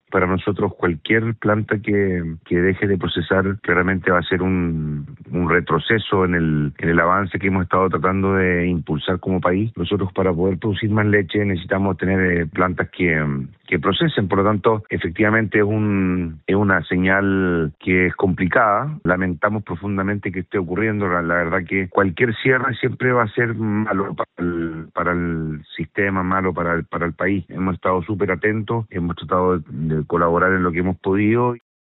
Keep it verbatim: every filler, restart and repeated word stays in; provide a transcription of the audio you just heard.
Para nosotros cualquier planta que, que deje de procesar claramente va a ser un, un retroceso en el, en el avance que hemos estado tratando de impulsar como país. Nosotros para poder producir más leche necesitamos tener eh, plantas que, que procesen, por lo tanto efectivamente es, un, es una señal que es complicada. Lamentamos profundamente que esté ocurriendo. La, la verdad que cualquier cierre siempre va a ser malo para el, para el sistema, malo para el, para el país. Hemos estado súper atentos, hemos tratado de, de colaborar en lo que hemos podido.